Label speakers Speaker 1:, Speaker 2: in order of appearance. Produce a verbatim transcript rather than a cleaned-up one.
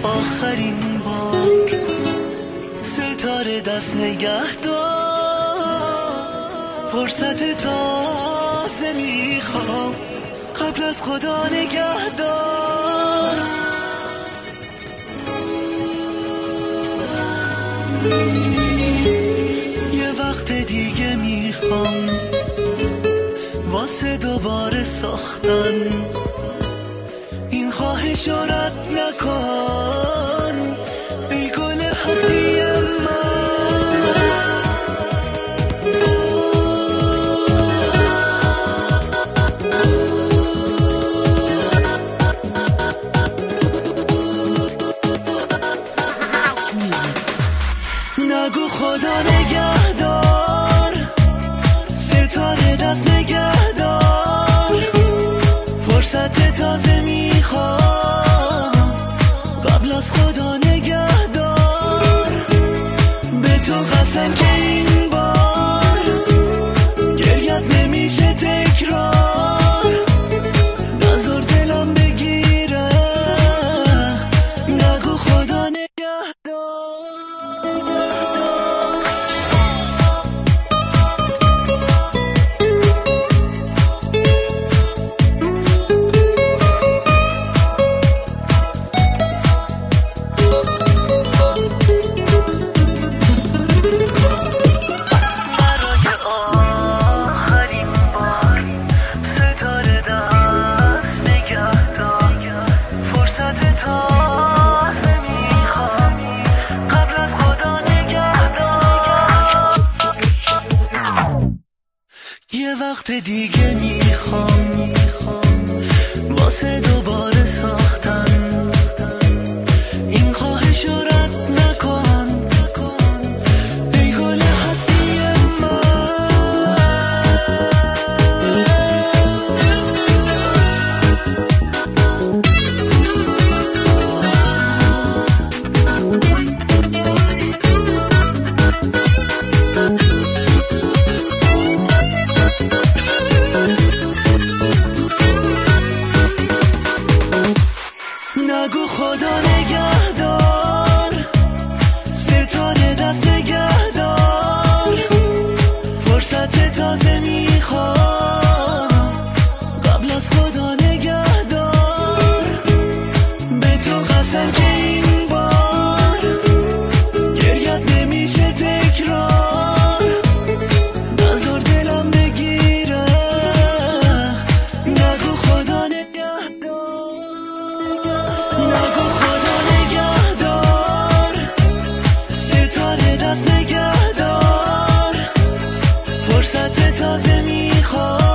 Speaker 1: آخرین بار ستاره دست نگه دار، فرصت تازه میخوام قبل از خدا نگه دار. یه وقت دیگه میخوام واسه دوباره ساختن، این خواهش رد نکن ای گل هستی من. نگو خدا نگهدار، ستاره دست نگهدار، فرصت تازه میخوام قبل از خدا نگهدار. به تو قسم که این بار گریت نمیشه تکرار، نذار دلم بگیره نگو خدا نگهدار. یه وقت دیگه میخوام واسه دوباره ساختن، این خواهش رد نکن ای گل هستی نگو خدا نگهدار، ستاره دست نگهدار، فرصت تازه میخوام قبل از خدا نگهدار. به تو قسم که این بار گریت نمیشه تکرار، نذار دلم بگیره نگو خدا نگهدار. نگو خدا نگهدار، ستاره دست نگهدار، فرصت تازه میخوام